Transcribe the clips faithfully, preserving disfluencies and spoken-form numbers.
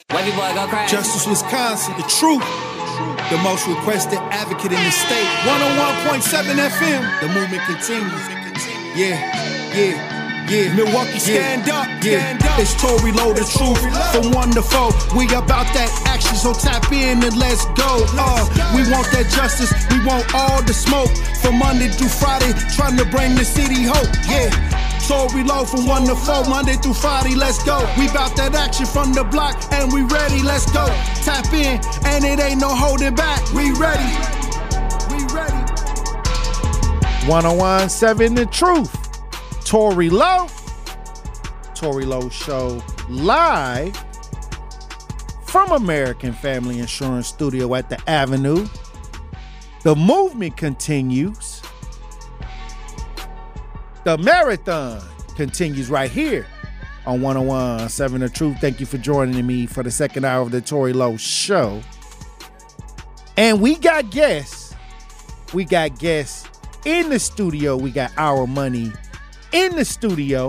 Wavy boy, go crazy. Justice Wisconsin, the truth. The most requested advocate in the state. one oh one point seven F M. The movement continues. Yeah, yeah, yeah. Milwaukee, stand yeah. up, stand yeah. up. It's Tory Lowe, the truth. From one to four. We about that action, so tap in and let's go. Uh, we want that justice. We want all the smoke. From Monday through Friday, trying to bring the city hope. Yeah. Tory Lowe from one to four, Monday through Friday, let's go. We bout that action from the block, and we ready, let's go. Tap in, and it ain't no holding back. We ready, we ready. one oh one point seven The Truth. Tory Lowe. Tory Lowe Show live from American Family Insurance Studio at the Avenue. The movement continues. The marathon continues right here on one oh one point seven The Truth. Thank you for joining me for the second hour of the Tory Lowe Show. And we got guests. We got guests in the studio. We got Our Money in the studio.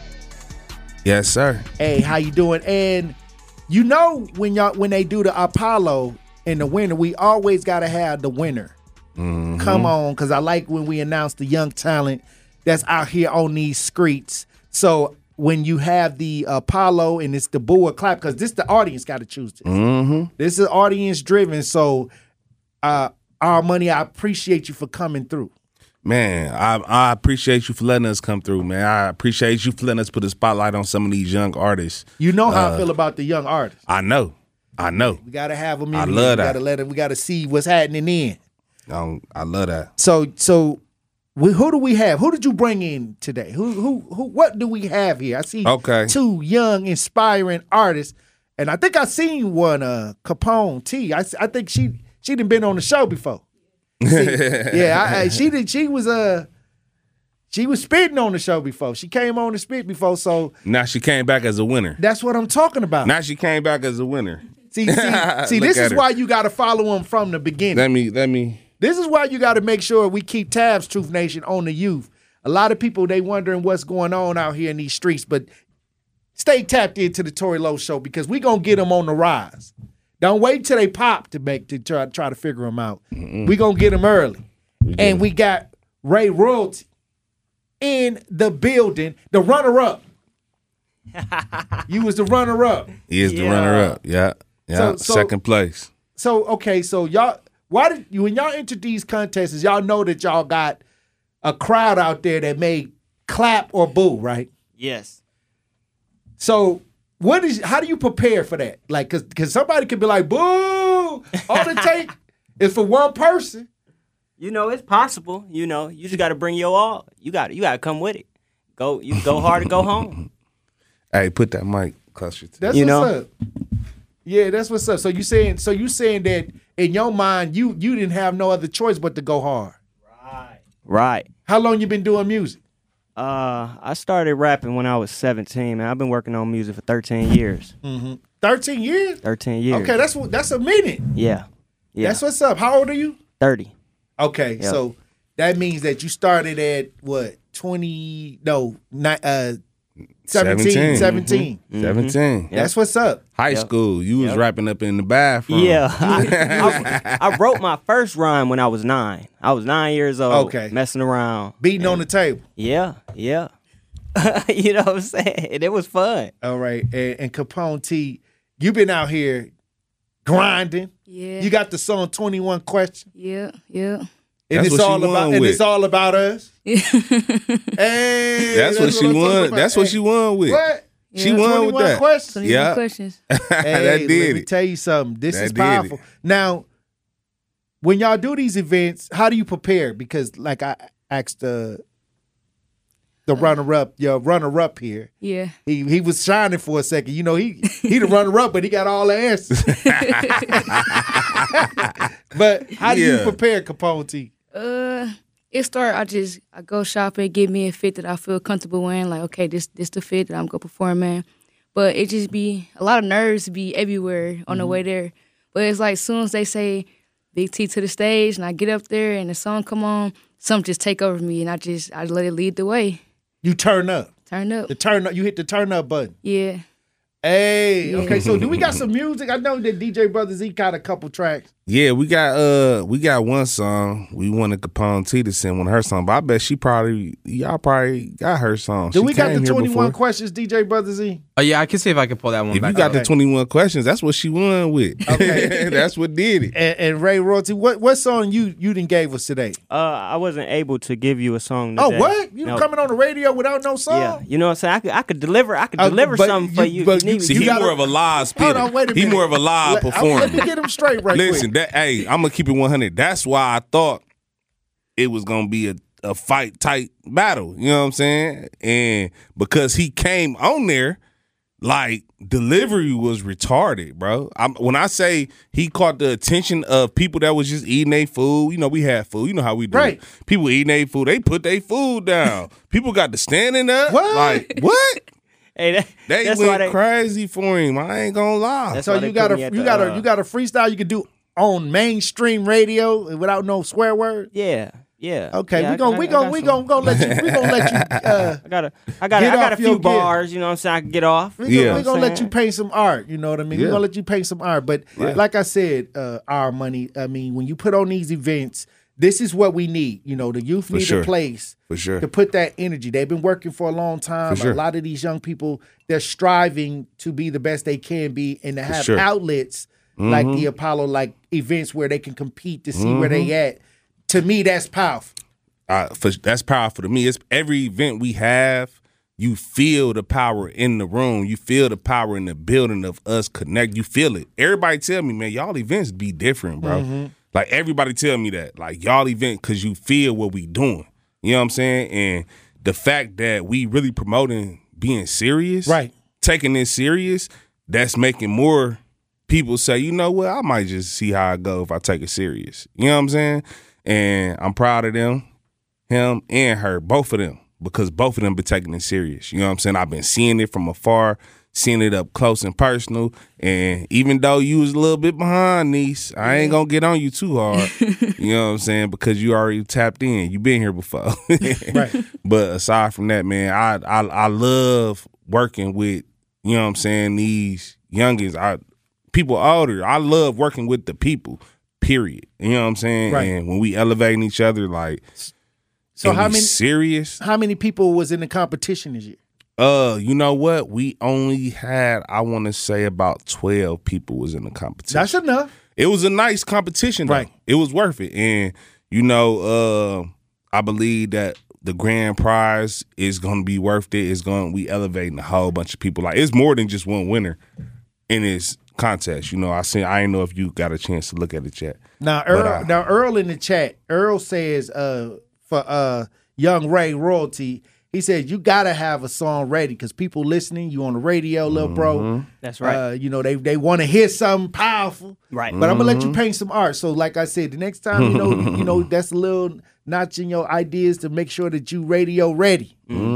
Yes, sir. Hey, how you doing? And you know when y'all when they do the Apollo in the winter, we always got to have the winner. Mm-hmm. Come on, because I like when we announce the young talent that's out here on these streets. So when you have the Apollo and it's the boo or clap, because this the audience got to choose this. Mm-hmm. This is audience driven. So uh, Our Money, I appreciate you for coming through. Man, I, I appreciate you for letting us come through, man. I appreciate you for letting us put a spotlight on some of these young artists. You know how uh, I feel about the young artists. I know. I know. We got to have them in. I here. love we that. Gotta let them, we got to see what's happening in. I, I love that. So, so we, who do we have? Who did you bring in today? Who, who, who? What do we have here? I see okay. two young, inspiring artists, and I think I seen one, uh, Capone T. I, I think she she done been on the show before. See, yeah, I, I, she did. She was uh, she was spitting on the show before. She came on to spit before, so now she came back as a winner. That's what I'm talking about. Now she came back as a winner. See, see, see this is her. Why you got to follow them from the beginning. Let me, let me. This is why you got to make sure we keep tabs, Truth Nation, on the youth. A lot of people, they wondering what's going on out here in these streets, but stay tapped into the Tory Lowe Show because we going to get them on the rise. Don't wait till they pop to make to try, try to figure them out. Mm-mm. We going to get them early. We and we got Ray Royalty in the building, the runner-up. You was the runner-up. He is yeah. the runner-up, yeah. Yeah, so, so, second place. So, okay, so y'all, why did you, when y'all enter these contests, y'all know that y'all got a crowd out there that may clap or boo, right? Yes. So, what is, how do you prepare for that? Like, cause, cause somebody could be like, boo, all it take is for one person. You know, it's possible. You know, you just got to bring your all. You got, you got to come with it. Go, you go hard to go home. Hey, put that mic closer to That's you what's know? up. Yeah, that's what's up. So you saying, so you saying that in your mind, you you didn't have no other choice but to go hard. Right. Right. How long you been doing music? Uh, I started rapping when I was seventeen, man. I've been working on music for thirteen years. Mm-hmm. thirteen years? thirteen years. Okay, that's that's a minute. Yeah. Yeah. That's what's up. How old are you? thirty. Okay, yep. So that means that you started at what, twenty, no, not, uh, seventeen. seventeen. Mm-hmm. seventeen. Yep. That's what's up. High yep. school. You was yep. rapping up in the bathroom. Yeah. I, I, I wrote my first rhyme when I was nine. I was nine years old. Okay. Messing around. Beating and, on the table. Yeah. Yeah. You know what I'm saying? And it was fun. All right. And, and Capone T, you been out here grinding. Yeah. You got the song twenty-one Questions. Yeah. Yeah. And that's it's what all she about won and with. it's all about us. Yeah. Hey, that's, that's what she what won. That's what hey. she won with. What? She Yeah. won with that. Questions. Yeah. questions. Hey, that did let me it. tell you something. This That is did powerful. it. Now, when y'all do these events, how do you prepare? Because, like I asked the the runner up, your runner up here. Yeah. He he was shining for a second. You know, he he the runner up, but he got all the answers. But how do you Yeah. prepare, Capone T? Uh, it start. I just I go shopping, get me a fit that I feel comfortable in. Like, okay, this this the fit that I'm gonna perform in. But it just be a lot of nerves be everywhere on the way there. But it's like, as soon as they say Big T to the stage, and I get up there and the song come on, something just take over me, and I just I let it lead the way. You turn up. Turn up. The turn up. You hit the turn up button. Yeah. Hey, Yeah. okay. So do we got some music? I know that D J Brother Z got a couple tracks. Yeah, we got uh we got one song. We wanted Capone T to sing one of her songs, but I bet she probably y'all probably got her song. Do She we got came the here twenty-one before. questions, D J Brother Z? Oh yeah, I can see if I can pull that one If back you got up. the twenty-one questions, that's what she won with. Okay. That's what did it. And, and Ray Royalty, what what song you you didn't gave us today? Uh, I wasn't able to give you a song Oh, today. what? You No. coming on the radio without no song? Yeah, you know what I'm saying? I could, I could deliver, I could Uh, deliver but something for you- you. but you need you- See, me he to. gotta- more of a live spitter. Hold on, wait a He minute. more of a live Let, performer. let me get him straight right Listen, quick. that hey, I'm gonna keep it one hundred. That's why I thought it was gonna be a, a fight tight battle. You know what I'm saying? And because he came on there, like delivery was retarded, bro. I'm, when I say he caught the attention of people that was just eating their food, you know, we had food. You know how we do. Right. It. People eating their food, they put their food down. People got to standing up. What? Like what? Hey, that, They that's why went they. crazy for him. I ain't gonna lie. That's So why they you got put a me at you the, got a uh, you got a freestyle you can do on mainstream radio without no swear word. Yeah, yeah. Okay, yeah, we I- gonna I- we I gonna got we some- gonna gonna let you we gonna let you uh I got a, I got, a, Get I got a off your few gear. bars. You know what I'm saying? I can get off. we Yeah. gonna, we gonna let you Saying? paint some art. You know what I mean? We're Yeah. gonna let you paint some art. But like I said, uh, our money. I mean, when you put on these events, this is what we need. You know, the youth For need sure. a place For sure. to put that energy. They've been working for a long time. For sure. A lot of these young people, they're striving to be the best they can be and to have sure. outlets like the Apollo, like events where they can compete to see where they at. To me, that's powerful. uh, for, that's powerful to me. It's every event we have, you feel the power in the room. You feel the power in the building of us connect. You feel it. Everybody tell me, man, y'all events be different, bro. Like everybody tell me that. Like y'all event, because you feel what we doing. You know what I'm saying? And the fact that we really promoting being serious, Right. taking this serious, that's making more people say, you know what, I might just see how I go if I take it serious. You know what I'm saying? And I'm proud of them, him and her, both of them, because both of them been taking it serious. You know what I'm saying? I've been seeing it from afar, seeing it up close and personal. And even though you was a little bit behind, niece, I ain't gonna get on you too hard. You know what I'm saying? Because you already tapped in. You been here before. Right. But aside from that, man, I I I love working with, you know what I'm saying, these youngins. I people older. I love working with the people. Period. You know what I'm saying? Right. And when we elevating each other, like, So and how we many serious? how many people was in the competition this year? Uh, you know what? We only had, I want to say, about twelve people was in the competition. That's enough. It was a nice competition, though. Right. It was worth it. And, you know, uh, I believe that the grand prize is going to be worth it. It's going, we elevating a whole bunch of people. Like, it's more than just one winner in this contest. You know, I seen, I didn't know if you got a chance to look at it yet. Now Earl, uh, now Earl in the chat, Earl says uh, for uh, young Ray Royalty, he says you gotta have a song ready because people listening, you on the radio, little bro. That's right. Uh, you know they they want to hear something powerful, Right. But I'm gonna let you paint some art. So like I said, the next time you know you know that's a little notch in your ideas to make sure that you radio ready.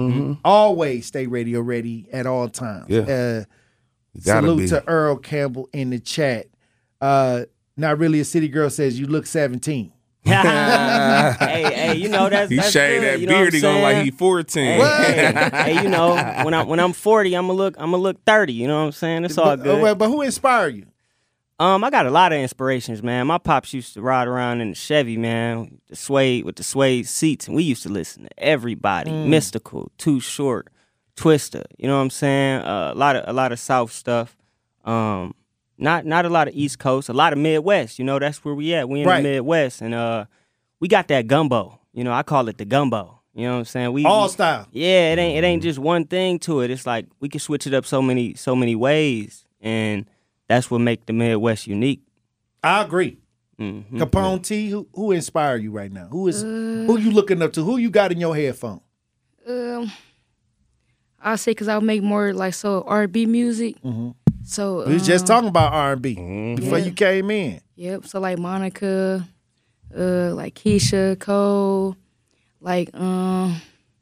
Always stay radio ready at all times. Yeah. Uh, You gotta salute be. to Earl Campbell in the chat. Uh, not really a city girl says you look seventeen. hey, hey, you know that's He that's shaved good, that you know what beard. He I'm going like saying? he fourteen. Hey, hey, hey, you know, when I when I'm forty, I'm gonna look I'm gonna look thirty. You know what I'm saying? It's all But, good. uh, but who inspired you? Um, I got a lot of inspirations, man. My pops used to ride around in the Chevy, man, the suede with the suede seats, and we used to listen to everybody. Mystical, Too Short, Twister. You know what I'm saying? Uh, a lot of a lot of South stuff. Um, not not a lot of East Coast. A lot of Midwest. You know, that's where we at. We in Right. the Midwest, and uh, we got that gumbo. You know, I call it the gumbo. You know what I'm saying? We All we- style. Yeah, it ain't it ain't just one thing to it. It's like we can switch it up so many so many ways, and that's what make the Midwest unique. I agree. Mm-hmm. Capone T, who who inspire you right now? Who is who you looking up to? Who you got in your headphone? Um, I say because I make more like so R and B music. Mm-hmm. So We was just um, talking about R and B before Yeah. you came in. Yep. So like Monica, uh, like Keisha Cole, like um,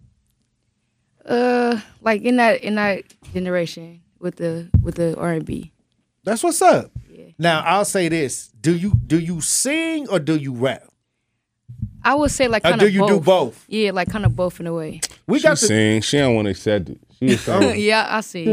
uh, like in that in that generation with the with the R and B. That's what's up. Yeah. Now I'll say this: Do you do you sing or do you rap? I would say like Or kind do of you both. do both? Yeah, like kind of both in a way. We She got the sing. She don't want to accept it. She You say, Yeah, I see.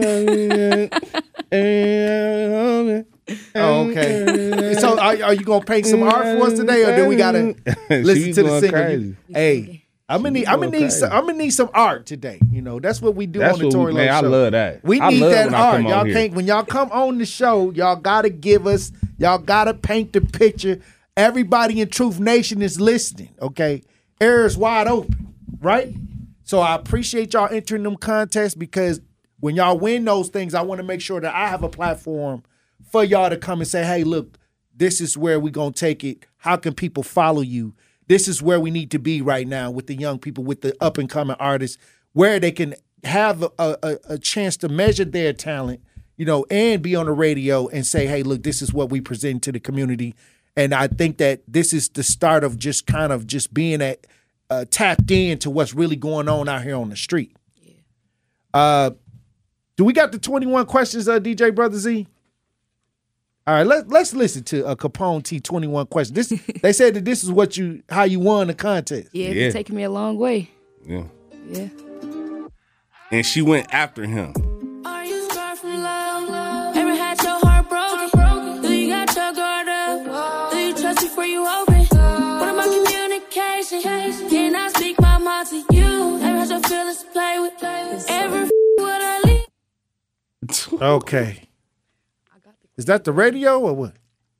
Oh, okay. So are, are you gonna paint some art for us today, or do we gotta listen She's to the going singer? crazy. Hey, I'm gonna need I'm gonna going need some, crazy. I'm gonna need some art today. You know, that's what we do That's on the what Tory we, Lowe man, I show. love that. We I need love that when I art. come on Y'all here. can't when y'all come on the show, y'all gotta give us, y'all gotta paint the picture. Everybody in Truth Nation is listening, okay? Air is wide open, right? So I appreciate y'all entering them contests, because when y'all win those things, I want to make sure that I have a platform for y'all to come and say, hey, look, this is where we're going to take it. How can people follow you? This is where we need to be right now with the young people, with the up-and-coming artists, where they can have a, a, a chance to measure their talent, you know, and be on the radio and say, hey, look, this is what we present to the community. And I think that this is the start of just kind of just being at, uh, tapped into what's really going on out here on the street. Yeah. Uh, do we got the twenty-one questions, uh, D J Brother Z? All right, let, let's listen to a Capone T twenty-one question. This they said that this is what you how you won the contest. Yeah, Yeah. it's taken me a long way. Yeah. Yeah. And she went after him. Are you scarred from love? Ever had your heart broken? Do you got your guard up? Do you trust before you open? What about communication? Can I speak my mind to you? Ever had your feelings to play with? Ever f- would I leave? Okay. Is that the radio or what?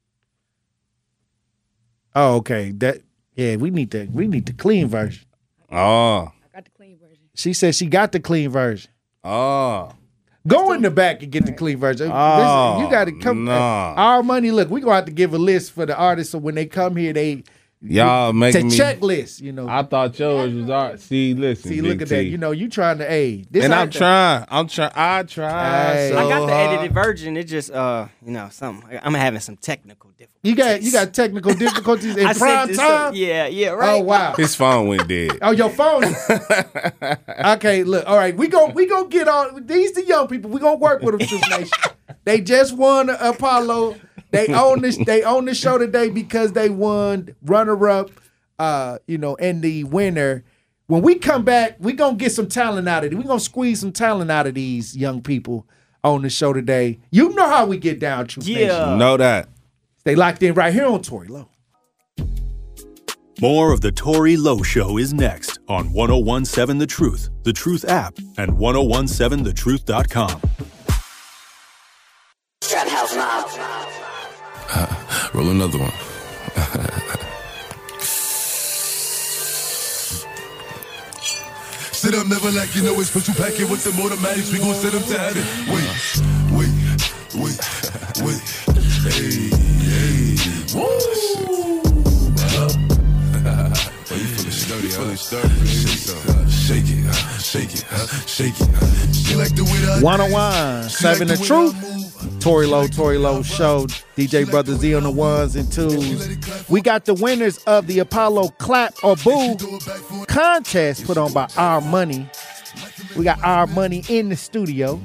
Oh, okay. That yeah, we need the we need the clean version. Oh. I got the clean version. She said she got the clean version. Oh. Go in the back and get the clean version. Oh, Listen, you got to come. nah. Our money. Look, we gonna have to give a list for the artists, so when they come here, they Y'all to making me. checklist. You know, I thought yours was art. See, listen. see, Big look at T. that. You know, you trying to aid. This And how- I'm trying. I'm trying. I try. Hey. So I got the hard. edited version. It just, uh, you know, something. I'm having some technical difficulties. You got you got technical difficulties in I prime sent this time. up- Yeah, yeah, right. Oh wow. His phone went dead. Oh, your phone. is- Okay, look. All right, we go. We gonna get on these. The young people. We gonna work with them. Truth Nation. They just won Apollo. They own this. They own the show today because they won runner up. Uh, you know, and the winner. When we come back, we gonna get some talent out of it. We gonna squeeze some talent out of these young people on the show today. You know how we get down, Truth Yeah. Nation. Know that. They locked in right here on Tory Lowe. More of the Tory Lowe Show is next on ten seventeen The Truth, The Truth app, and ten seventeen the truth dot com. Trap House Mob. Roll another one. Sit up, never like you know it's put you back in with them automatics. We gon' set them to heaven. Wait, wait, wait, wait. Hey, hey. Woo! Oh, you feeling sturdy, huh? Sturdy. Shake it, uh, shake it, uh, shake it. uh. She like the way that one oh one seven The Truth. Tory Lowe, Tory Lowe Show. D J Brother Z on the ones and twos. We got the winners of the Apollo Clap or Boo contest put on by Our Money. We got Our Money in the studio.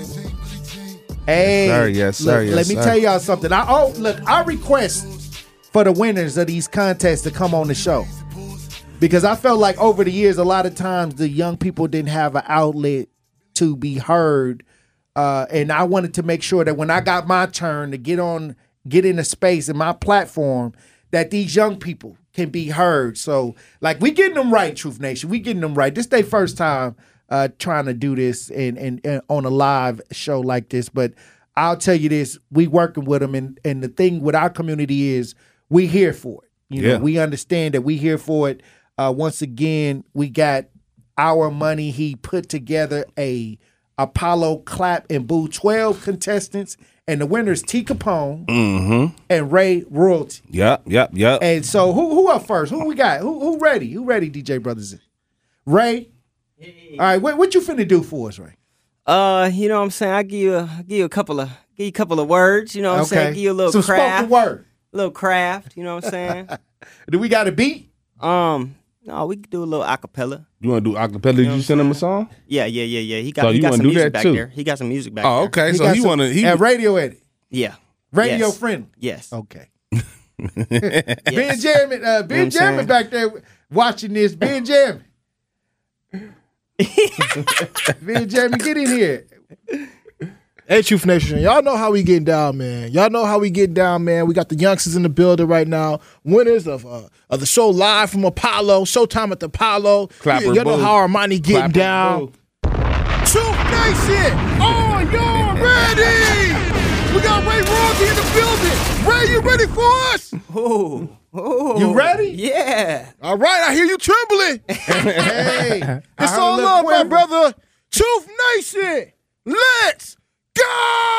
Hey, Sir, yes, sir, look, yes, let me sir. tell y'all something. I oh look, I request for the winners of these contests to come on the show. Because I felt like over the years, a lot of times the young people didn't have an outlet to be heard. Uh, and I wanted to make sure that when I got my turn to get on, get in a space in my platform, that these young people can be heard. So, like, we getting them right, Truth Nation. We getting them right. This their first time uh, trying to do this and, and, and on a live show like this. But I'll tell you this, we working with them. And, and the thing with our community is we here for it. You know, Yeah. we understand that we here for it. Uh, once again, we got Our Money. He put together a Apollo Clap and Boo twelve contestants, and the winners T Capone Mm-hmm. and Ray Royalty. Yep, yep, yep. And so, who who up first? Who we got? Who who ready? Who ready? D J Brothers. Ray. All right, what what you finna do for us, Ray? Uh, you know what I'm saying? I give you a give you a couple of give you a couple of words, you know what I'm saying? Give you a little Some craft. spoken word. little craft, you know what I'm saying? Do we got a beat? um, no, we could do a little acapella. You want to do acapella? Did you send him a song? Yeah, yeah, yeah, yeah. He got So he you got wanna some do music that back too? there. He got some music back Oh, there. okay. so got he some- want to. He at radio edit. Yeah. Radio Yes. friendly. Yes. Okay. Yes. Benjamin, uh, I'm Benjamin saying? back there watching this. Benjamin. Me and Jamie, get in here. Hey, Truth Nation, y'all know how we getting down, man. Y'all know how we get down, man. We got the youngsters in the building right now. Winners of uh, of the show live from Apollo, Showtime at the Apollo. Clapper Y'all know boo. how Armani getting Clapper down. boo. Truth Nation, are you ready? We got Ray Royalty in the building. Ray, you ready for us? Oh, oh, You ready? Yeah. All right, I hear you trembling. Hey, I It's heard a all little love, my quiver. brother. Truth Nation, let's go!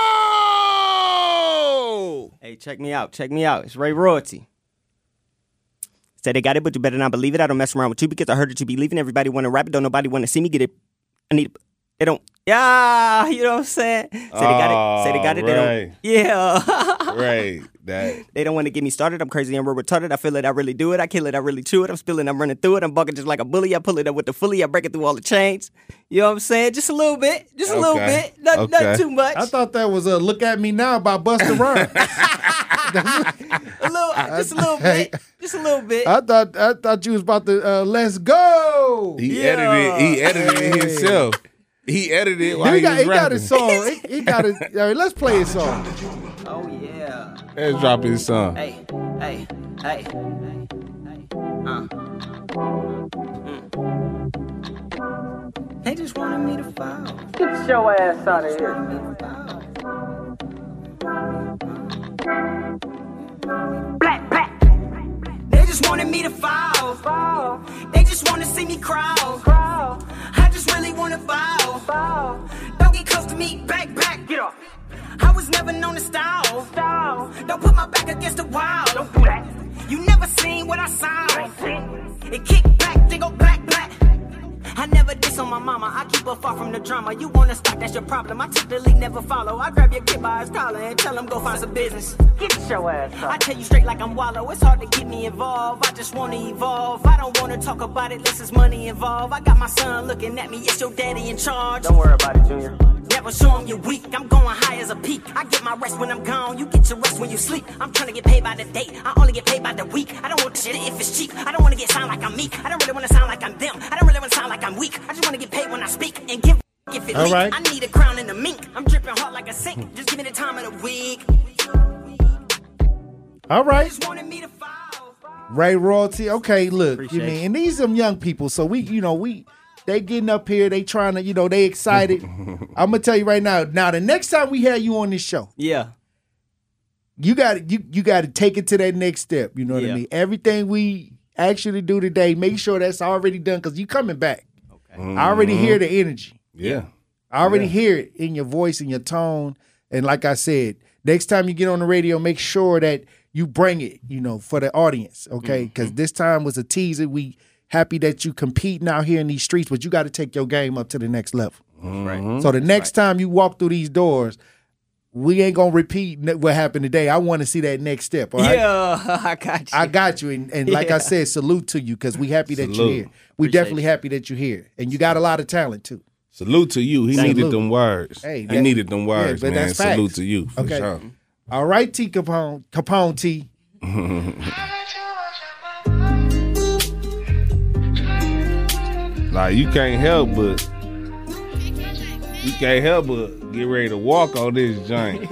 Hey, check me out. Check me out. It's Ray Royalty. Said they got it, but you better not believe it. I don't mess around with you because I heard that you be leaving. Everybody want to rap it. Don't nobody want to see me get it. I need. They don't. Yeah, you know what I'm saying. Say they got it. Say they got it. They right. don't. Yeah. Right. That. They don't want to get me started. I'm crazy and real retarded. I feel it. I really do it. I kill it. I really chew it. I'm spilling. I'm running through it. I'm bucking just like a bully. I pull it up with the fully. I break it through all the chains. You know what I'm saying? Just a little bit. Just a little Okay. bit. Not, Okay. not too much. I thought that was a "Look at Me Now" by Busta Rhymes. a little. Just a little bit. Just a little bit. I thought I thought you was about to uh, let's go. He Yeah. edited. He edited it himself. He edited it while he he, got, was he got rapping. his song. He, he got his. All right, let's play his song. Oh yeah. Let's drop his song. Hey, hey, hey, hey, hey. Uh. Mm. They just wanted me to fall. Get your ass out of here. Black, black. They just wanted me to fall. fall. They just want to see me crawl. crawl. I just really want to fall. fall. Don't get close to me. Back, back. Get off. I was never known to style. style. Don't put my back against the wall. Don't do that. You never seen what I saw. It kick back, they go back, back. I never diss on my mama. I keep her far from the drama. You wanna start, that's your problem. I took the lead, never follow. I grab your kid by his collar and tell him go find some business. Get your ass up. I tell you straight like I'm Wallow. It's hard to get me involved. I just wanna evolve. I don't wanna talk about it unless there's money involved. I got my son looking at me. It's your daddy in charge. Don't worry about it, Junior. Never show him you're weak. I'm going high as a peak. I get my rest when I'm gone. You get your rest when you sleep. I'm trying to get paid by the day. I only get paid by the week. I don't want shit if it's cheap. I don't want to get sound like I'm meek. I don't really want to sound like I'm them. I don't really want to sound like I'm weak. I just want to get paid when I speak and give if it All leak. right. I need a crown and a mink. I'm dripping hot like a sink. Just give me the time of the week. All right, Just wanted me to fall. Ray Royalty. Okay, look, Appreciate you mean, and these some young people, so we, you know, we. They getting up here, they trying to, you know, they excited. I'm gonna tell you right now. Now, the next time we have you on this show, Yeah. you got you you got to take it to that next step. You know what I Yeah. mean? Everything we actually do today, make sure that's already done because you coming back. Okay. I already hear the energy. Yeah. I already hear it in your voice and your tone. And like I said, next time you get on the radio, make sure that you bring it, you know, for the audience, okay? Because this time was a teaser. We happy that you competing out here in these streets, but you got to take your game up to the next level. Right. So the next time you walk through these doors, we ain't gonna repeat ne- what happened today. I want to see that next step. All right? Yeah, I got you. I got you, and, and like I Yeah. said, salute to you because we happy that you're Salute. here. We Appreciate definitely happy that you're here, and you got a lot of talent too. Salute to you. He Salute. needed them words. Hey, he that- needed them words, yeah, but man. that's Salute facts. to you. For Okay. sure. All right, T Capone, Capone T. Like you can't help but you can't help but get ready to walk on this joint.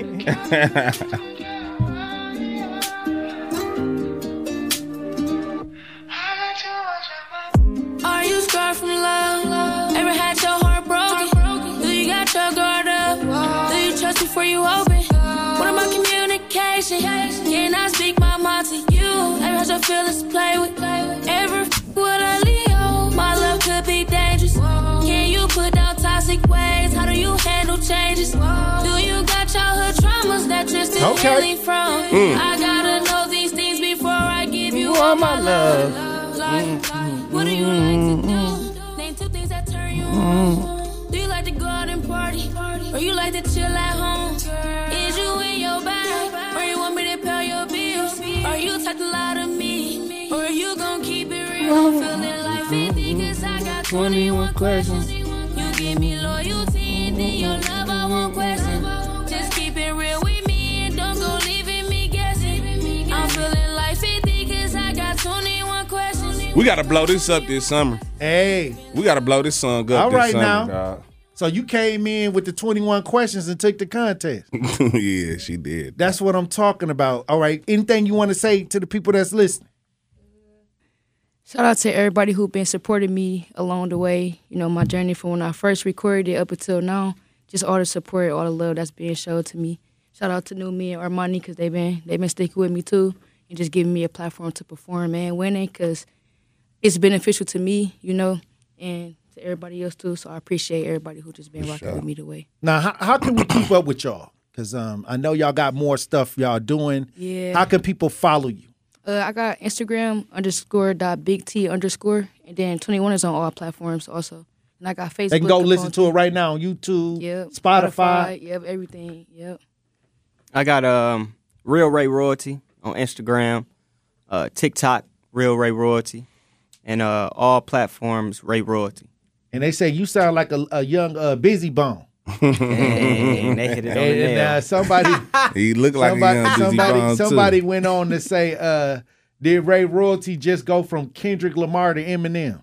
Are you scarred from love? Ever had your heart broken? Do you got your guard up? Do you trust before you open? What about communication? Can I speak my mind to you? Ever had your feelings play with? Ever f- with a Leo? My love could be dangerous. Can you put down toxic ways? How do you handle changes? Do you got childhood traumas that you're still Okay. healing from? I gotta know these things before I give you all my love. Like, like, what do you like to do? Name two things that turn you on. Do you like to go out and party? Or you like to chill at home? Is you in your bag? Or you want me to pay your bills? Are you type to lie to me? Or you gon' keep it real? I'm feeling like fifty cause I got twenty-one questions. You give me loyalty and then your love I won't question. Just keep it real with me and don't go leaving me guessing. I'm feeling like fifty cause I got twenty-one questions. We got to blow this up this summer. Hey. We got to blow this song up All this right summer, now. dog. So you came in with the twenty-one questions and took the contest. Yeah, she did. That's what I'm talking about. All right. Anything you want to say to the people that's listening? Shout out to everybody who been supporting me along the way. You know, my journey from when I first recorded it up until now. Just all the support, all the love that's being showed to me. Shout out to New Me and Armani because they've been they've been sticking with me too and just giving me a platform to perform and winning because it's beneficial to me, you know, and to everybody else too. So I appreciate everybody who just been For rocking sure. with me the way. Now, how, how can we keep up with y'all? Because um, I know y'all got more stuff y'all doing. Yeah. How can people follow you? Uh, I got Instagram underscore dot big T underscore, and then twenty-one is on all platforms also. And I got Facebook. They can go Capone listen to T. it right now on YouTube, Yep. Spotify. Yep, everything. Yep. I got um Real Ray Royalty on Instagram, uh, TikTok, Real Ray Royalty, and uh, all platforms, Ray Royalty. And they say you sound like a, a young uh, Busy Bone. And they hit it on the And, and, nail. uh, somebody, He looked like somebody, a young Busy somebody, Bone, too. somebody went on to say, uh, did Ray Royalty just go from Kendrick Lamar to Eminem?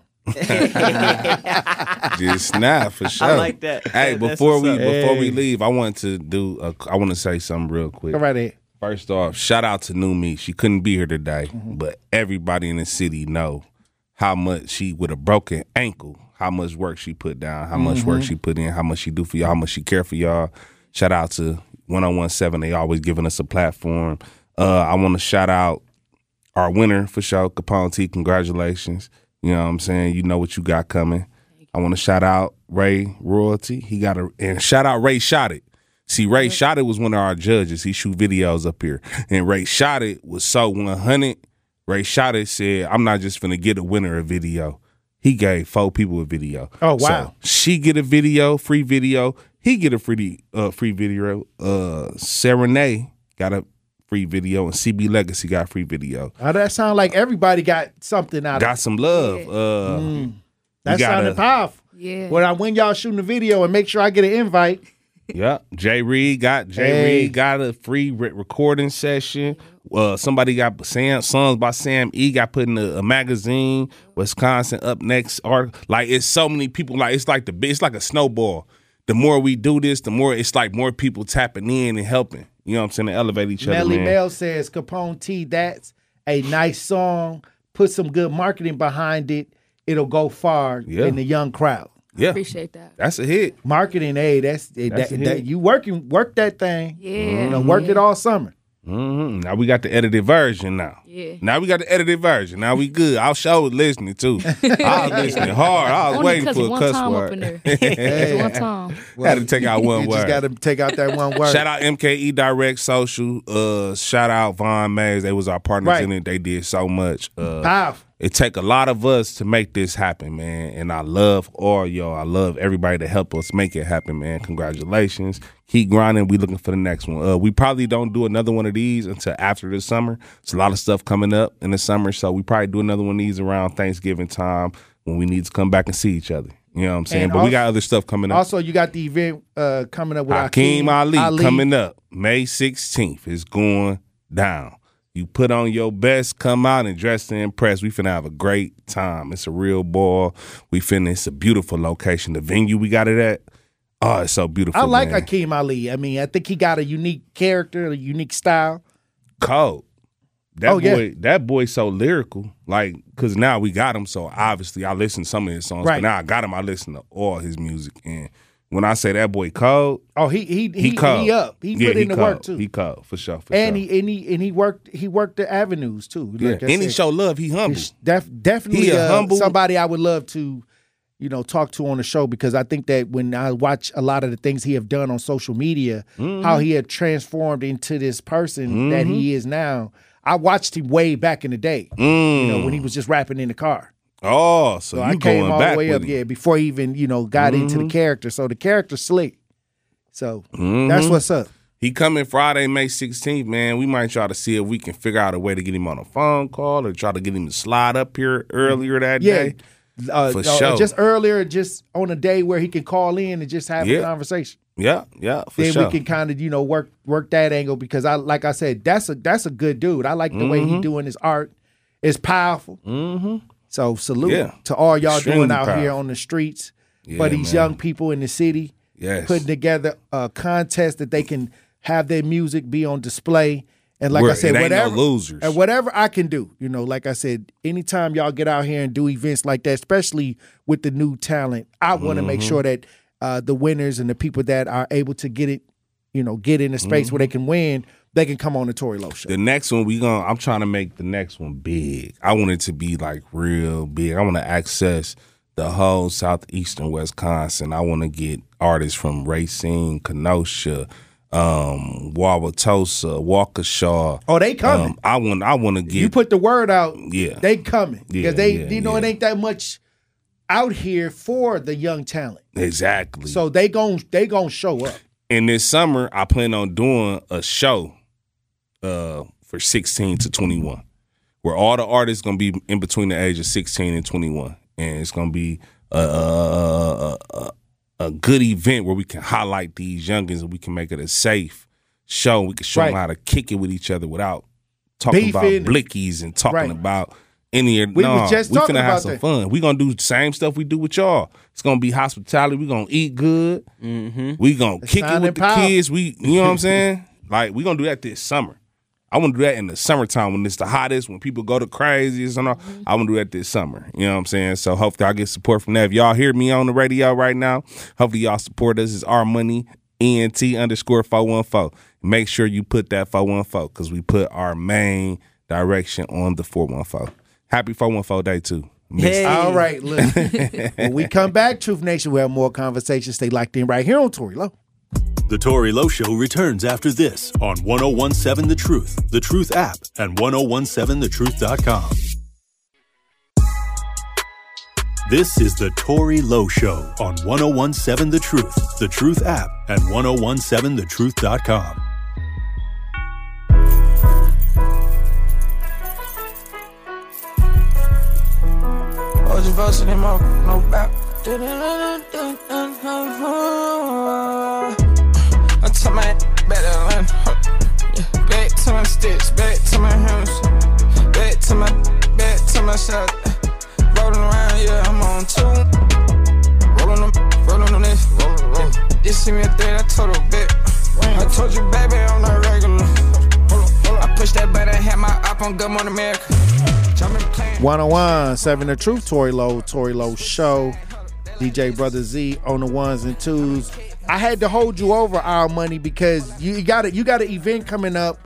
Just snap for sure. like that. Hey, That- that's before what's we up. before we Hey. leave, I want to do. A, I want to say something real quick. Go right ahead. First off, shout out to New Me. She couldn't be here today, Mm-hmm. but everybody in the city know how much she with a broken ankle, how much work she put down, how much Mm-hmm. work she put in, how much she do for y'all, how much she care for y'all. Shout out to one oh one seven. They always giving us a platform. Uh, I want to shout out our winner for sure, Capone T. Congratulations. You know what I'm saying? You know what you got coming. I want to shout out Ray Royalty. He got a and shout out Ray Shot It. See, Ray Shot It was one of our judges. He shoot videos up here. And Ray Shot It was so one hundred. Ray Shot It said, I'm not just finna get a winner a video. He gave four people a video. Oh, wow. So she get a video, free video. He get a free uh, free video. Uh, Serenade got a free video. And C B Legacy got a free video. Now that sound like everybody got something out of Got it. some love. Uh, Mm. we That got sounded a- powerful. Yeah. When I when y'all shooting the video and make sure I get an invite. Yeah, Jay Reed got Jay Hey. Reed got a free re- recording session. Uh, somebody got Sam songs by Sam E got put in a, a magazine. Wisconsin Up Next art. Like it's so many people. Like it's like the big- it's like a snowball. The more we do this, the more it's like more people tapping in and helping. You know what I'm saying? To elevate each other. Melly man. Mel says, Capone T, that's a nice song. Put some good marketing behind it. It'll go far Yeah. in the young crowd. Yeah, Appreciate that. that's a hit. Marketing, hey, that's, That's that, a that, hit. you working work that thing. Yeah. You know, work it all summer. hmm Now we got the edited version now. Yeah. Now we got the edited version. Now we good. I sure was listening too. I was listening hard. I was Only waiting because for a one cuss time word. up in there. Just one time. Had to take out one you word. just got to take out that one word. Shout out M K E Direct Social. Uh, shout out Von Mays. They was our partners Right. in it. They did so much. Uh, Powerful. it take a lot of us to make this happen, man. And I love all y'all. I love everybody to help us make it happen, man. Congratulations. Keep grinding. We looking for the next one. Uh, we probably don't do another one of these until after the summer. It's a lot of stuff coming up in the summer, so we probably do another one of these around Thanksgiving time when we need to come back and see each other. You know what I'm saying? And but also- we got other stuff coming up. Also, you got the event uh, coming up with Hakeem Hakeem Ali, coming up May sixteenth. It's going down. You put on your best, come out and dress to impress. We finna have a great time. It's a real ball. We finna, it's a beautiful location. The venue we got it at, oh, it's so beautiful. I like man. Hakeem Ali. I mean, I think he got a unique character, a unique style. Cold. That Oh, yeah. boy, that boy's so lyrical. Like, cause now we got him. So obviously, I listen to some of his songs. Right. But now I got him. I listen to all his music. And when I say that boy cold, Oh, he he he, he, cold. he up. He yeah, put he in the cold. work too. He cold for sure. For and sure. he and he and he worked he worked the avenues too. yeah. Like I and he said. show love. He humble. It's def- definitely He a uh, humble- somebody I would love to, you know, talk to on the show because I think that when I watch a lot of the things he have done on social media, Mm-hmm. how he had transformed into this person that he is now. I watched him way back in the day, you know, when he was just rapping in the car. Oh, so, So you I came going all back the way with up, him. yeah, before he even, you know, got into the character. So the character's slick. So that's what's up. He coming Friday, May sixteenth, man. We might try to see if we can figure out a way to get him on a phone call or try to get him to slide up here earlier that Yeah. day. Uh, For uh, sure. Just earlier, just on a day where he can call in and just have Yeah. a conversation. Yeah, yeah, for Then sure. we can kind of, you know, work work that angle because I like I said, that's a that's a good dude. I like the way Mm-hmm. he doing his art. It's powerful. hmm So salute Yeah. to all y'all Extremely doing out proud. here on the streets Yeah, for these man. young people in the city. Yes. Putting together a contest that they can have their music be on display. And like I Where said, it ain't no whatever losers. and whatever I can do, you know, like I said, anytime y'all get out here and do events like that, especially with the new talent, I want to make Mm-hmm. sure that uh, the winners and the people that are able to get it, you know, get in a space where they can win, they can come on the Tory Lowe Show. The next one we gonna I'm trying to make the next one big. I want it to be like real big. I want to access the whole southeastern Wisconsin. I want to get artists from Racine, Kenosha, um, Wauwatosa, Waukesha. Oh, they coming. Um, I want I want to get You put the word out, Yeah. they coming. Because Yeah, they, yeah, you know, it yeah. ain't that much out here for the young talent. exactly. So they gon' they gon' show up. And this summer, I plan on doing a show uh, for sixteen to twenty-one, where all the artists gonna be in between the age of sixteen and twenty-one, and it's gonna be a a, a, a good event where we can highlight these youngins and we can make it a safe show. We can show Right. them how to kick it with each other without talking Beefing. about blickies and talking Right. about any of We no, was just we talking finna have about some that. fun. We gonna do the same stuff we do with y'all. It's gonna be hospitality. We gonna eat good. We gonna kick it sound with and the power. kids. We, you know what I'm saying? Like we gonna do that this summer. I want to do that in the summertime when it's the hottest, when people go to craziest and all. I want to do that this summer. You know what I'm saying? So hopefully I get support from that. If y'all hear me on the radio right now, hopefully y'all support us. It's our money, E N T underscore four one four. Make sure you put that four one four because we put our main direction on the four one four. Happy four one four day too. Miss- Hey. All right, look. When we come back, Truth Nation, we'll have more conversations. Stay locked in right here on Tory Lowe. The Tory Lowe Show returns after this on ten seventeen The Truth, The Truth app, and ten seventeen the truth dot com. This is the Tory Lowe Show on ten seventeen The Truth, The Truth app, and ten seventeen the truth dot com. I was invested in my no back. I took my back to Atlanta. Yeah, back to my sticks, back to my hands, back to my, back to my shot. Rolling around, yeah, I'm on two. Rolling on, rolling on this, rolling, rolling. You see me at that, I told her bit. I told you, baby, I'm not regular. I pushed that button, had my op on Good Morning America. one oh one seven The Truth, Tory Lowe, Tory Lowe Show. D J Brother Z on the ones and twos. I had to hold you over Our Money because you got it. You got an event coming up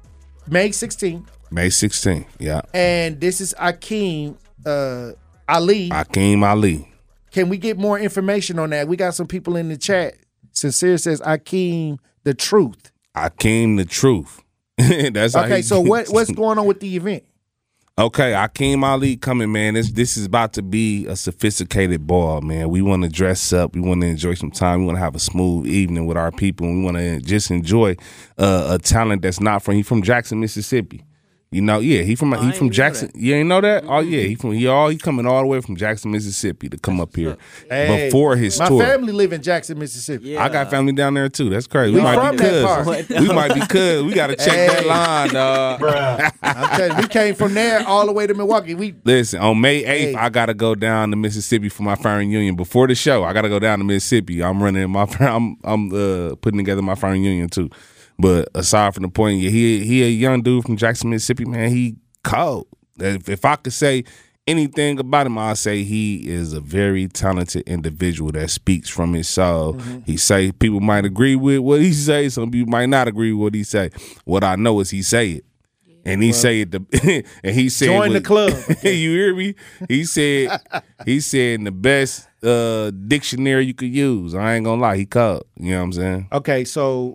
May sixteenth, May sixteenth. Yeah. and this is Akeem uh, Ali. Akeem Ali. Can we get more information on that? We got some people in the chat. Sincere says Akeem the Truth. Akeem the Truth. That's how Okay, he- so what what's going on with the event? Okay, Akeem Ali coming, man. This this is about to be a sophisticated ball, man. We want to dress up. We want to enjoy some time. We want to have a smooth evening with our people. And we want to just enjoy uh, a talent that's not from. He from Jackson, Mississippi. You know, yeah, he from I he ain't from know Jackson. that. You ain't know that? Oh yeah, he from he all he coming all the way from Jackson, Mississippi to come up here Hey, before his my tour. family live in Jackson, Mississippi. Yeah. I got family down there too. That's crazy. We We, might from be that part. cousins. We might be cousins. We got to check that Hey. line, dog. I'm telling you, we came from there all the way to Milwaukee. We Listen, on May eighth, Hey. I gotta go down to Mississippi for my family reunion. Before the show, I gotta go down to Mississippi. I'm running my, I'm, I'm uh, putting together my family reunion too. But aside from the point, yeah, he, he a young dude from Jackson, Mississippi. Man, he cold. If, if I could say anything about him, I'll say he is a very talented individual that speaks from his soul. Mm-hmm. He say people might agree with what he say, some people might not agree with what he say. What I know is he say it. And he say it, the, and he said, Join the what- club. you hear me? He said, he said in the best uh, dictionary you could use. I ain't gonna lie, he cold. You know what I'm saying? Okay, so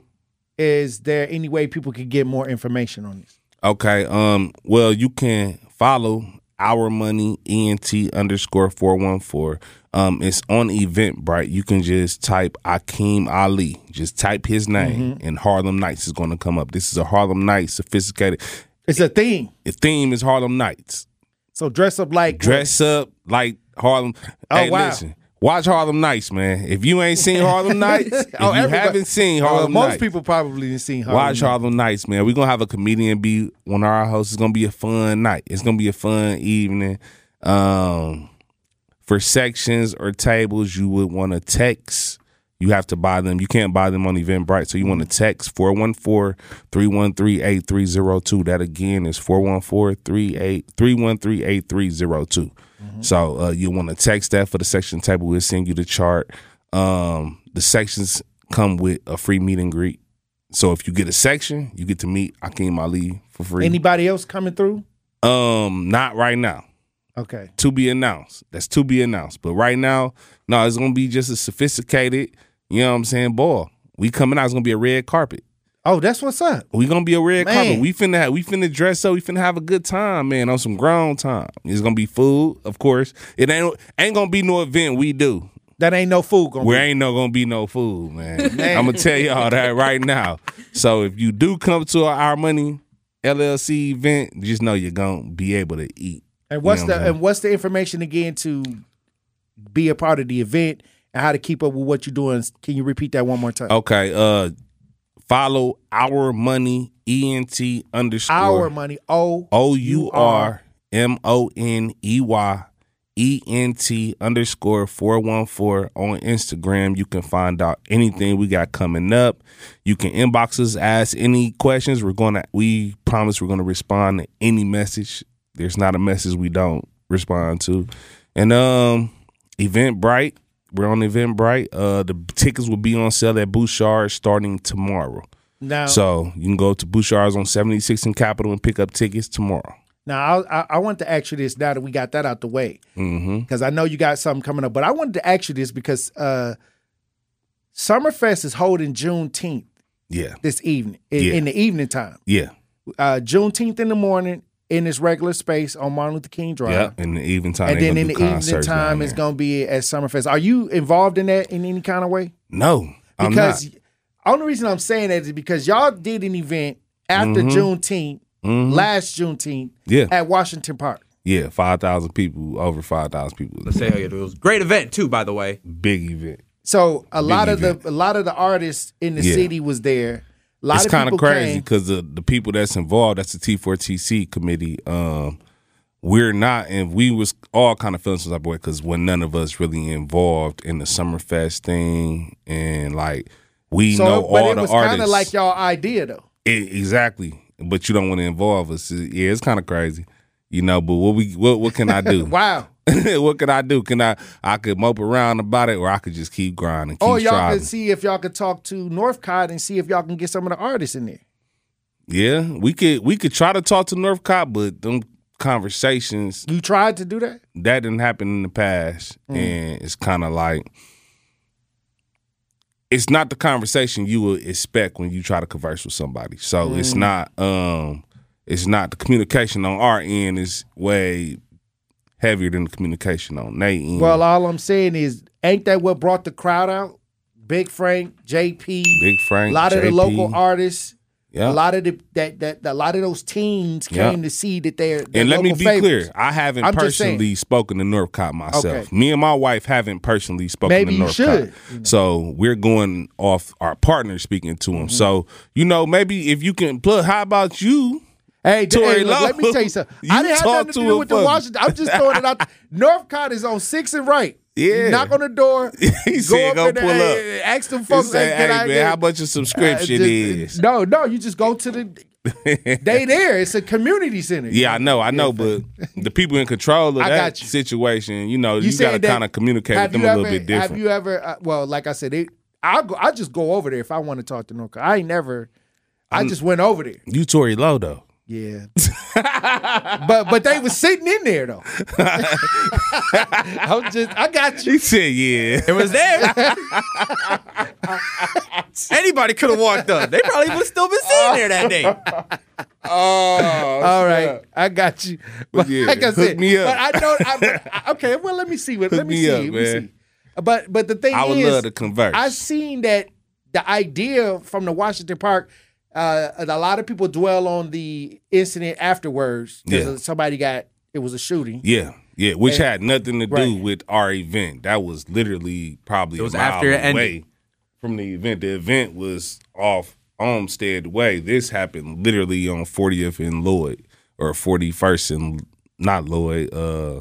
is there any way people can get more information on this? Okay. Um. Well, you can follow Our Money E N T underscore four one four. Um. It's on Eventbrite. You can just type Akeem Ali. Just type his name, and Harlem Nights is going to come up. This is a Harlem Nights sophisticated. It's a theme. The theme is Harlem Nights. So dress up like Dress up like Harlem. Oh, hey, wow. listen. Watch Harlem Nights, man. If you ain't seen Harlem Nights, if Oh, you everybody- haven't seen Uh, Harlem most Nights, people probably didn't see Harlem. watch Nights. Harlem Nights, man. We're gonna have a comedian be one of our hosts. It's gonna be a fun night. It's gonna be a fun evening. Um, for sections or tables, you would want to text. You have to buy them. You can't buy them on Eventbrite, so you want to text four one four, three one three, eight three zero two. That again is four one four, three one three, eight three zero two. Mm-hmm. So uh, you want to text that for the section table. We'll send you the chart. Um, the sections come with a free meet and greet. So if you get a section, you get to meet Akeem Ali for free. Anybody else coming through? Um, not right now. Okay. To be announced. That's to be announced. But right now, no, it's gonna be just a sophisticated, you know what I'm saying, ball. We coming out, it's gonna be a red carpet. Oh, that's what's up. We gonna be a red Man. carpet. We finna have, we finna dress up. We finna have a good time, man, on some grown time. It's gonna be food, of course. It ain't ain't gonna be no event we do. That ain't no food gonna Where be. ain't no gonna be no food, man. man. I'm gonna tell y'all that right now. So if you do come to our Money L L C event, just know you're gonna be able to eat. And what's You know the what I'm and what's the information again to be a part of the event and how to keep up with what you're doing? Can you repeat that one more time? Okay, uh, follow Our Money E N T underscore Our Money O O U R M O N E Y E N T underscore four one four on Instagram. You can find out anything we got coming up. You can inbox us, ask any questions. We're gonna we promise we're gonna respond to any message. There's not a message we don't respond to. And um Eventbrite. We're on Eventbrite. Uh, the tickets will be on sale at Bouchard starting tomorrow. Now, So you can go to Bouchard's on seventy-sixth and Capitol and pick up tickets tomorrow. now I, I, I want to ask you this now that we got that out the way, Mm-hmm. because I know you got something coming up. But I wanted to ask you this because uh, Summerfest is holding Juneteenth Yeah. this evening in, Yeah. in the evening time. Yeah. Uh, Juneteenth in the morning in this regular space on Martin Luther King Drive. Yeah. In the evening time. And they then gonna in do the evening concerts time, down it's there. going to be at Summerfest. Are you involved in that in any kind of way? No. I'm Because not. only reason I'm saying that is because y'all did an event after Mhm. Juneteenth, Mhm. last Juneteenth, Yeah. at Washington Park. Yeah. five thousand people, over five thousand people. Let's say how you do. It was a great event too, by the way. Big event. So a Big lot of event. the a lot of the artists in the Yeah. city was there. A lot It's of kind of people crazy came. because the, the people that's involved, that's the T four T C committee. Um, we're not, and we was all kind of feeling some type of way because when none of us really involved in the Summerfest thing, and like we So, know but all it the was kind artists. of like y'all idea though. It- exactly, but you don't want to involve us. Yeah, it's kind of crazy, you know. But what we what what can I do? Wow. What can I do? Can I I could mope around about it, or I could just keep grinding, keep Or y'all striving. could see if y'all could talk to Northcott and see if y'all can get some of the artists in there. Yeah, we could we could try to talk to Northcott, but them conversations You tried to do that? that didn't happen in the past, Mm. and it's kind of like it's not the conversation you would expect when you try to converse with somebody. So it's Mm. not um it's not the communication on our end is way heavier than the communication on their end. Well, all I'm saying is, ain't that what brought the crowd out? Big Frank, J P, Big Frank, a lot of J P. the local artists, Yeah. a lot of the that that a lot of those teens Yeah. came to see that they're, they're And let me local be favorites. clear, I haven't I'm just saying. personally spoken to Northcott myself. Okay. Me and my wife haven't personally spoken Maybe to you Northcott. should. So we're going off our partner speaking to him. Mm-hmm. So, you know, maybe if you can plug, how about you? Hey, Tory hey, look, Lowe, let me tell you something. you I didn't have talk nothing to to do him with the for me. Washington. I'm just throwing it out. Northcott is on six and right. Yeah. Knock on the door. He said, go in there, pull up. hey, ask them He folks. said, hey, can hey, I man, get- how much a subscription Uh, just- is? No, no, you just go to the. They there. It's a community center. Yeah, I know, I know, but the people in control of I that got you. situation, you know, you, said got to that- kind of communicate with have them you a little ever- bit different. Have you ever? Uh, well, like I said, it, I go. I just go over there if I want to talk to Northcott. I ain't never. I I'm- just went over there. you Tory Lowe, though. Yeah, but but they was sitting in there though. I'm just. I got you. He said, yeah. It was there. Anybody could have walked up. They probably would have still been sitting there that day. Oh, All right, I got you. But yeah, like I hook said, me up. but I know. I, I- okay, well, let me see what. Hook let me, me see. up, let me man. see. But but the thing I would is, love to converse. I seen that the idea from the Washington Park. Uh, a lot of people dwell on the incident afterwards because Yeah. somebody got. It was a shooting. Yeah, yeah, which And- had nothing to do right. with our event. That was literally probably It was a mile after it ended. away from the event. The event was off Olmsted Way. This happened literally on fortieth and Lloyd, or forty-first and not Lloyd. Uh,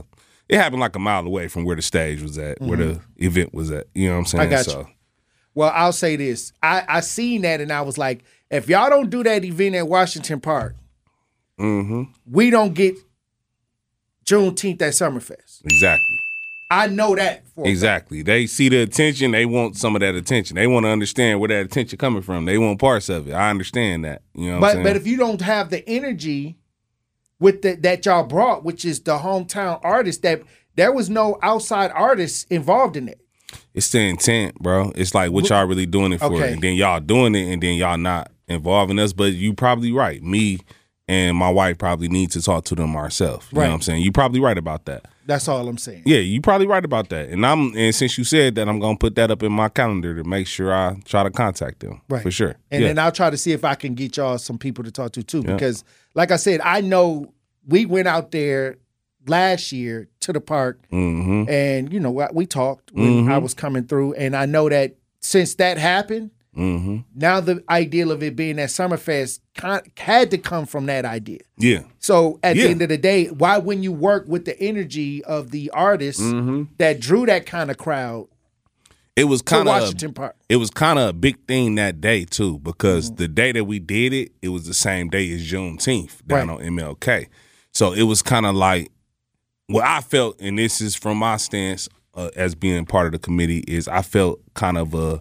it happened like a mile away from where the stage was at, Mm-hmm. where the event was at. You know what I'm saying? I got so, you. Well, I'll say this. I, I seen that and I was like, if y'all don't do that event at Washington Park, mm-hmm. we don't get Juneteenth at Summerfest. Exactly. I know that for a Exactly. They see the attention. They want some of that attention. They want to understand where that attention coming from. They want parts of it. I understand that. You know what But I'm saying? but if you don't have the energy with the, that y'all brought, which is the hometown artist, that there was no outside artists involved in it. It's the intent, bro. It's like what y'all really doing it for. Okay. And then y'all doing it and then y'all not involving us. But you probably right. Me and my wife probably need to talk to them ourselves. You Right. know what I'm saying? You probably right about that. That's all I'm saying. Yeah, you probably right about that. And I'm and since you said that, I'm gonna put that up in my calendar to make sure I try to contact them. Right. For sure. And yeah. then I'll try to see if I can get y'all some people to talk to too. Yeah. Because like I said, I know we went out there last year to the park mm-hmm. and, you know, we talked when Mhm. I was coming through. And I know that since that happened, Mm-hmm. now the ideal of it being at Summerfest con- had to come from that idea. Yeah. So at Yeah. the end of the day, why wouldn't you work with the energy of the artists Mhm. that drew that kind of crowd It was to kind of Washington Park? It was kind of a big thing that day too, because Mm-hmm. the day that we did it, it was the same day as Juneteenth down Right. on M L K. So it was kind of like what I felt, and this is from my stance uh, as being part of the committee, is I felt kind of a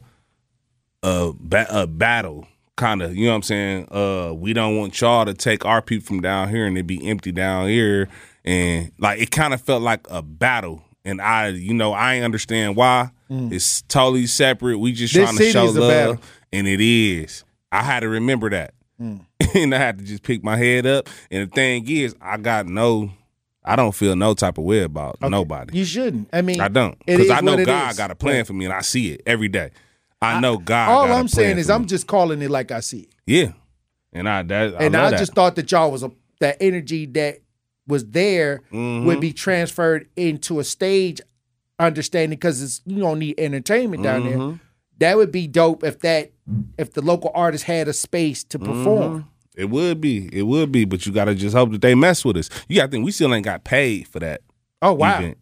a, ba- a battle, kind of. You know what I'm saying? Uh, we don't want y'all to take our people from down here and it be empty down here, and like it kind of felt like a battle. And I, you know, I ain't understand why. It's totally separate. We just This trying to city show is a battle. love, and it is. I had to remember that, and I had to just pick my head up. And the thing is, I got no, I don't feel no type of way about nobody. You shouldn't. I mean, I don't, it because is I know what it God is. got a plan Right. for me, and I see it every day. I know God. All got a I'm saying plan is for I'm me. just calling it like I see it. yeah, and I that And I, I, love that. just thought that y'all was a that energy that was there Mhm. would be transferred into a stage understanding because it's you don't need entertainment down there. Mhm. That would be dope if that if the local artist had a space to perform. Mhm. It would be, it would be, but you got to just hope that they mess with us. You got to think we still ain't got paid for that. Oh wow! event.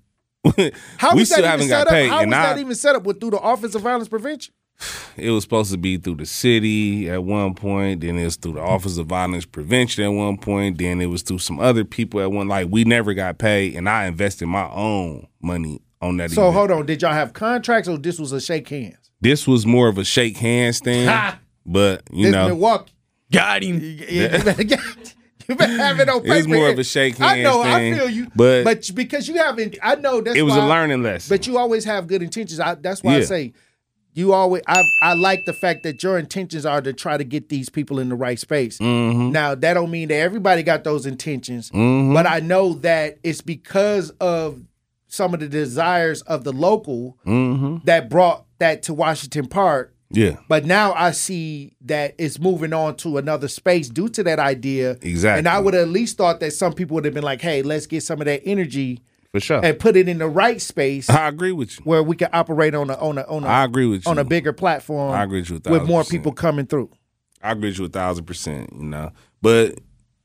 How we was still that haven't even got set up? paid, How and was I, that even set up with through the Office of Violence Prevention? it was supposed to be through the city at one point, then it was through the Office of Violence Prevention at one point, then it was through some other people at one. Like we never got paid, and I invested my own money on that. So event. hold on, did y'all have contracts or this was a shake hands? This was more of a shake hands thing, Ha! but you This know, Milwaukee. Got him. Yeah, you better get. You better have it on paper. It's more of a shake hands I know. thing, I feel you. but- but because you haven't, I know that's. it was why, a learning lesson. But you always have good intentions. I, that's why I Yeah. say you always. I I like the fact that your intentions are to try to get these people in the right space. Mhm. Now that don't mean that everybody got those intentions, Mhm. but I know that it's because of some of the desires of the local Mhm. that brought that to Washington Park. Yeah, But now I see that it's moving on to another space due to that idea. Exactly. And I would have at least thought that some people would have been like, hey, let's get some of that energy for sure. and put it in the right space I agree with you. where we can operate on a on a on a, I agree with you. on a bigger platform I agree with you a with thousand more percent. people coming through. I agree with you a thousand percent, you know. But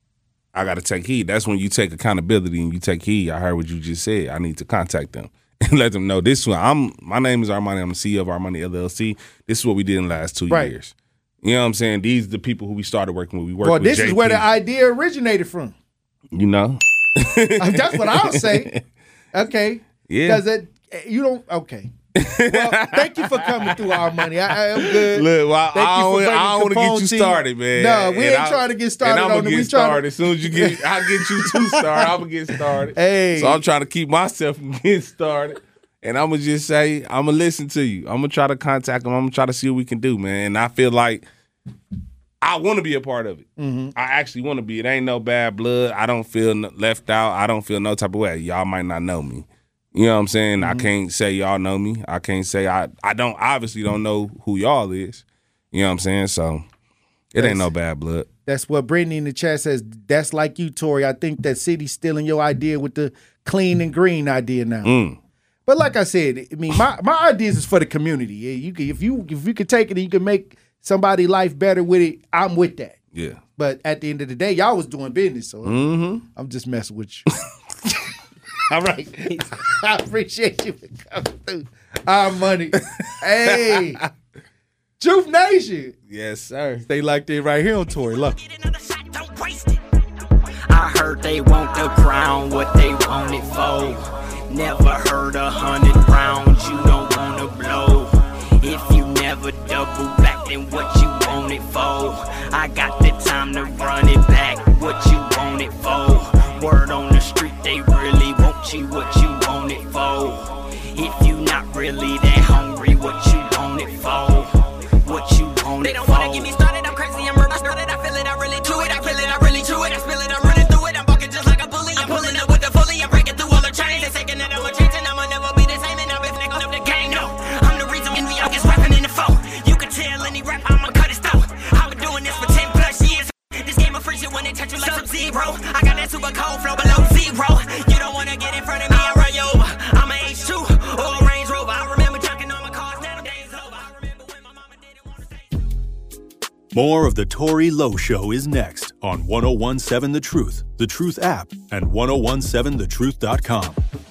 I got to take heed. That's when you take accountability and you take heed. I heard what you just said. I need to contact them and let them know this one. I'm my name is Armani. I'm the C E O of Armani L L C. This is what we did in the last two Right. years. You know what I'm saying? These are the people who we started working with. We worked Well, with this J is P, where the idea originated from. you know. That's what I'll say. Okay. Yeah. Because it you don't okay. Well, thank you for coming through our money. I, I am good. Look, well, Thank I you for don't, I don't want to bringing get you Capone tea. started, man. No, we And ain't I- trying to get started And I'm on gonna it. get We trying to- started as soon as you get. I get you two started. I'm gonna get started. Hey. So I'm trying to keep myself from getting started, and I'm gonna just say I'm gonna listen to you. I'm gonna try to contact them. I'm gonna try to see what we can do, man. And I feel like I want to be a part of it. Mm-hmm. I actually want to be. It ain't no bad blood. I don't feel n- left out. I don't feel no type of way. Y'all might not know me. You know what I'm saying? Mm-hmm. I can't say y'all know me. I can't say I. I don't obviously don't know who y'all is. You know what I'm saying? So it ain't no bad blood. That's what Brittany in the chat says. That's like you, Tori. I think that city's stealing your idea with the clean and green idea now. Mm. But like I said, I mean, my, my ideas is for the community. Yeah, you can, if you if you can take it and you can make somebody's life better with it, I'm with that. Yeah. But at the end of the day, y'all was doing business, so Mm-hmm. I'm just messing with you. All right. I appreciate you for coming through. Our money. Hey. Truth Nation. Yes, sir. Stay locked in right here on Tory Look. I heard they want the crown, what they want it for. Never heard a hundred rounds, you don't wanna blow. If you never double back, then what you want it for? I got the time to run it back, what you want it for? Word on the street, they really want you, what you want it for? If you not really that hungry, what you want it for? What you want it for? They don't wanna get me started, I'm crazy, I'm murder started, I feel it, I really do it, I feel it, I really chew it, I spill it, I'm running through it, I'm walking just like a bully, I'm pulling up with the fully, I'm breaking through all the chains, they're taking it, I'ma change, and I'ma never be the same, and I've been thinking of the game, no, I'm the reason when we all get rapping in the phone, you can tell any rap, I'ma cut his throat, I've been doing this for ten plus years, this game of free shit when they touch you like Sub-Zero, I got that super cold flow below zero, you don't wanna get in front of me, I'll run you over, I'm an H two, or a Range Rover, I remember jocking on my cars, now the day's over, I remember when my mama didn't want to say. More of the Tory Lowe Show is next on one oh one seven The Truth, The Truth app, and ten seventeen the truth dot com.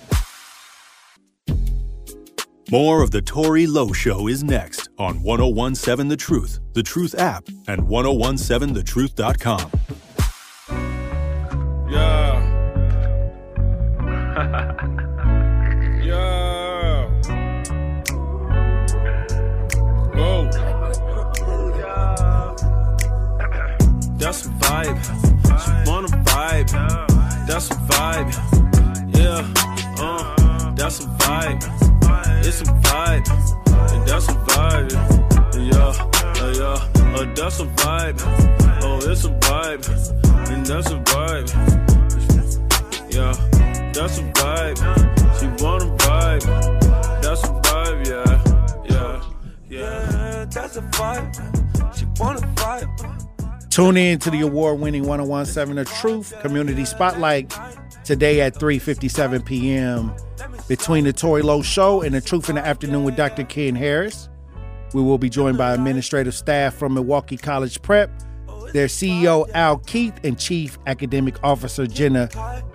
More of the Tory Lowe Show is next on ten seventeen The Truth, The Truth app, and ten seventeen the truth dot com. Yeah. Yeah. Whoa. That's a vibe. She wanna vibe. That's a vibe. Yeah. Uh. That's a vibe. It's a vibe. And that's a vibe. Yeah. Uh, yeah. Uh, that's a vibe. Oh, it's a vibe. And that's a vibe. Yeah. That's a vibe. She wanna vibe. That's a vibe. Yeah. Yeah. Yeah. That's a vibe. She wanna vibe. Tune in to the award-winning ten seventeen The Truth Community Spotlight today at three fifty-seven p.m. between the Tory Lowe Show and The Truth in the Afternoon with Doctor Ken Harris. We will be joined by administrative staff from Milwaukee College Prep, their C E O Al Keith and Chief Academic Officer Jenna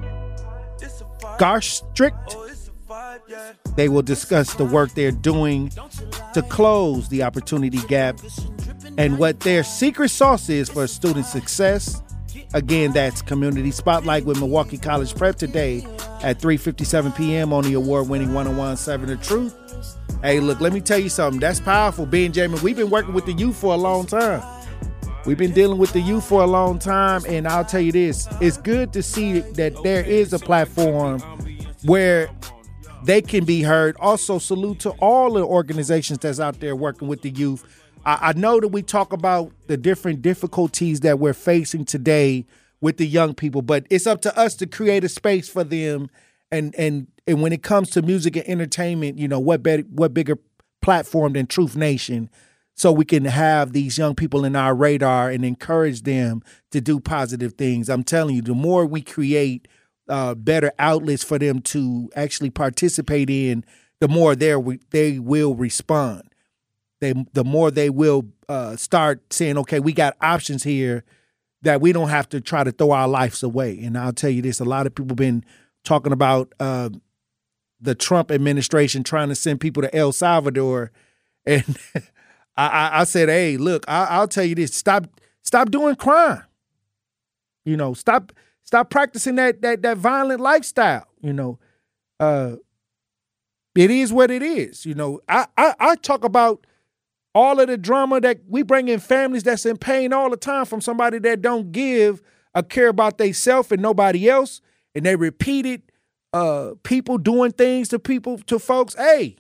Garstrict. They will discuss the work they're doing to close the opportunity gap and what their secret sauce is for student success. Again, that's Community Spotlight with Milwaukee College Prep today at three fifty-seven p.m. on the award-winning ten seventeen The Truth. Hey, look, let me tell you something. That's powerful, Benjamin. We've been working with the youth for a long time. We've been dealing with the youth for a long time, and I'll tell you this. It's good to see that there is a platform where they can be heard. Also, salute to all the organizations that's out there working with the youth. I, I know that we talk about the different difficulties that we're facing today with the young people, but it's up to us to create a space for them. And and and when it comes to music and entertainment, you know, what better, what bigger platform than Truth Nation, so we can have these young people in our radar and encourage them to do positive things. I'm telling you, the more we create uh, better outlets for them to actually participate in, the more they they will respond. They the more they will uh, start saying, okay, we got options here that we don't have to try to throw our lives away. And I'll tell you this, a lot of people been talking about uh, the Trump administration trying to send people to El Salvador. And I, I, I said, hey, look, I, I'll tell you this, stop stop doing crime. You know, stop stop practicing that that that violent lifestyle, you know. Uh, it is what it is. You know, I, I, I talk about all of the drama that we bring in families that's in pain all the time from somebody that don't give a care about themselves and nobody else. And they repeated uh, people doing things to people, to folks. Hey,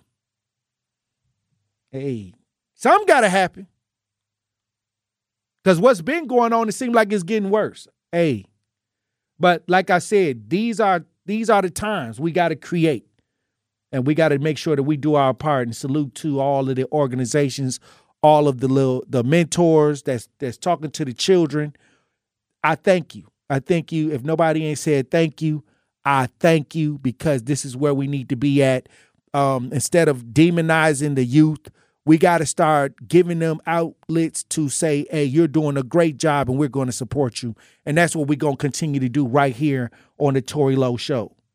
hey, something got to happen. Because what's been going on, it seems like it's getting worse. Hey, but like I said, these are these are the times we got to create. And we got to make sure that we do our part. And salute to all of the organizations, all of the little the mentors that's that's talking to the children. I thank you. I thank you. If nobody ain't said thank you, I thank you, because this is where we need to be at. Um, instead of demonizing the youth, we got to start giving them outlets to say, hey, you're doing a great job and we're going to support you. And that's what we're going to continue to do right here on the Tory Lowe Show.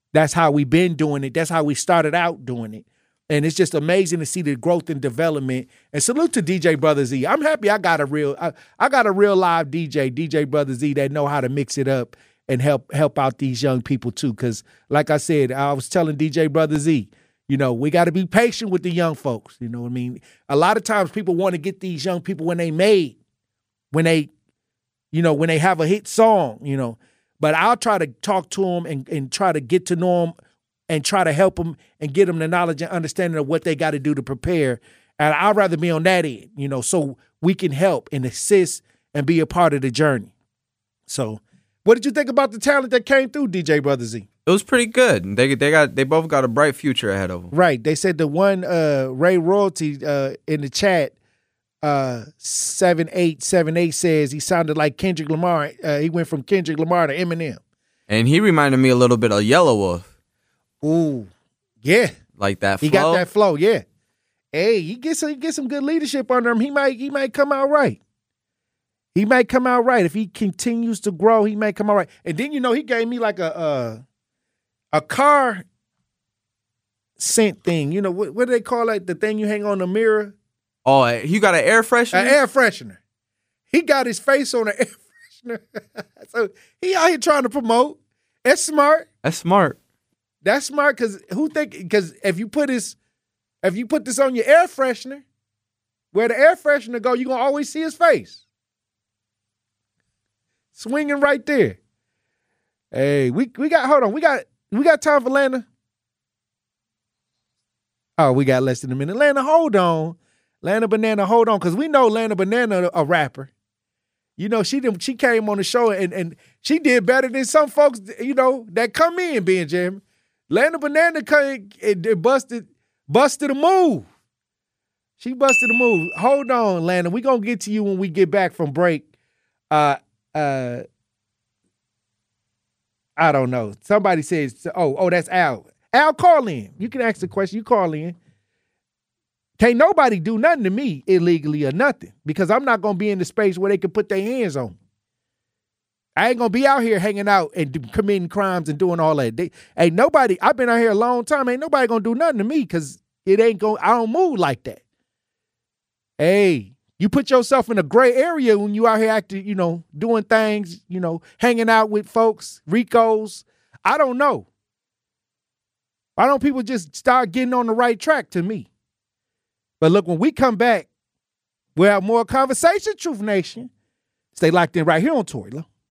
That's how we've been doing it. That's how we started out doing it. And it's just amazing to see the growth and development. And salute to D J Brother Z. I'm happy I got a real, I, I got a real live D J, D J Brother Z, that know how to mix it up and help help out these young people too. Because like I said, I was telling D J Brother Z, you know, we got to be patient with the young folks. You know what I mean? A lot of times people want to get these young people when they made, when they, you know, when they have a hit song, you know. But I'll try to talk to them and, and try to get to know them and try to help them and get them the knowledge and understanding of what they got to do to prepare. And I'd rather be on that end, you know, so we can help and assist and be a part of the journey. So what did you think about the talent that came through, D J Brother Z? It was pretty good. They they got they both got a bright future ahead of them. Right. They said the one uh, Ray Royalty uh, in the chat, uh, seven eight seven eight says he sounded like Kendrick Lamar. Uh, he went from Kendrick Lamar to Eminem. And he reminded me a little bit of Yellow Wolf. Ooh, yeah. Like that flow. He got that flow, yeah. Hey, he gets some, he gets some good leadership under him. He might he might come out right. He might come out right. If he continues to grow, he might come out right. And then, you know, he gave me like a a, a car scent thing. You know, what, what do they call it? The thing you hang on the mirror? Oh, you got an air freshener? An air freshener. He got his face on an air freshener. So he out here trying to promote. That's smart. That's smart. That's smart because who think, because if you put his, if you put this on your air freshener, where the air freshener go, you're going to always see his face. Swinging right there. Hey, we we got, hold on, we got, we got time for Lana. Oh, we got less than a minute. Lana, hold on. Lana Banana, hold on, because we know Lana Banana, a rapper. You know, she she came on the show and, and she did better than some folks, you know, that come in, being Jeremy. Lana Banana came and busted, busted a move. She busted a move. Hold on, Lana. We're going to get to you when we get back from break. Uh, uh, I don't know. Somebody says, oh, oh, that's Al. Al, call in. You can ask the question. You call in. Can't nobody do nothing to me illegally or nothing because I'm not going to be in the space where they can put their hands on me. I ain't going to be out here hanging out and do, committing crimes and doing all that. They, ain't nobody, I've been out here a long time. Ain't nobody going to do nothing to me because it ain't going, I don't move like that. Hey, you put yourself in a gray area when you out here acting, you know, doing things, you know, hanging out with folks, Ricos. I don't know. Why don't people just start getting on the right track to me? But look, when we come back, we'll have more conversation, Truth Nation. Stay locked in right here on Tory Lowe.